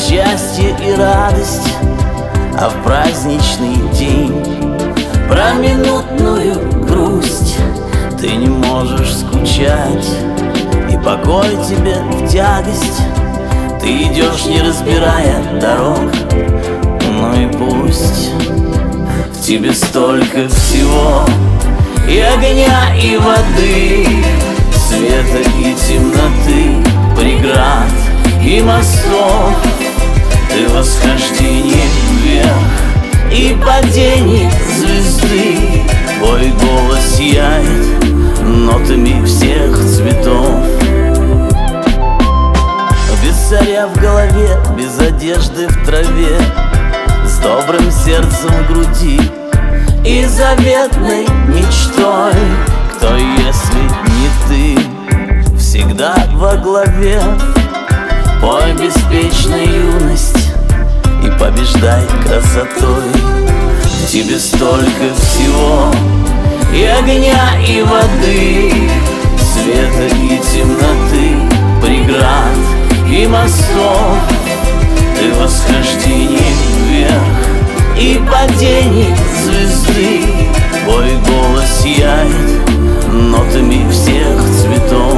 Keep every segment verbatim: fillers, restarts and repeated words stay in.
счастье и радость, а в праздничный день про минутную грусть ты не можешь скучать, и покой тебе в тягость. Ты идешь, не разбирая дорог, ну и пусть. В тебе столько всего: и огня, и воды, света и темноты, преград и мостов. Ты восхождение вверх и падение звезды. Твой голос сияет нотами всех цветов. Без царя в голове, без одежды в траве, с добрым сердцем в груди и заветной мечтой. Кто, если не ты, всегда во главе? Пой беспечной юность и побеждай красотой. В тебе столько всего: и огня, и воды, света и темноты, преград и мостов. Ты восхождение вверх и падение звезды. Твой голос сияет нотами всех цветов.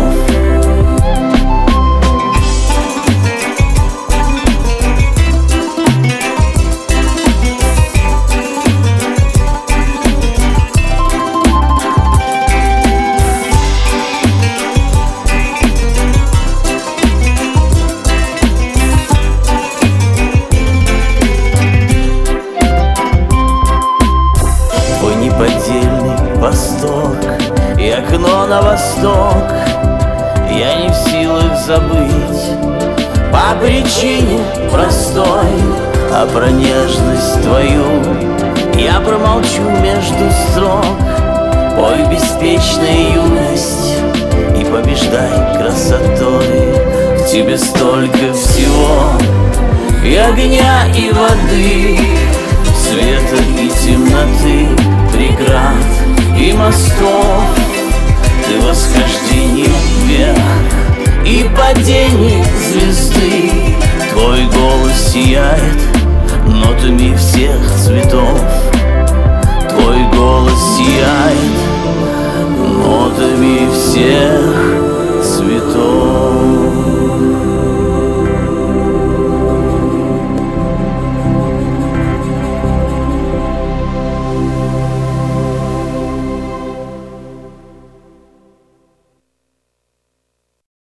Неподдельный восторг и окно на восток я не в силах забыть по причине простой. А про нежность твою я промолчу между строк. Пой беспечная юность и побеждай красотой. В тебе столько всего: и огня, и воды, света и темноты, преград и мостов. Ты восхождение вверх и падение звезды. Твой голос сияет нотами всех цветов.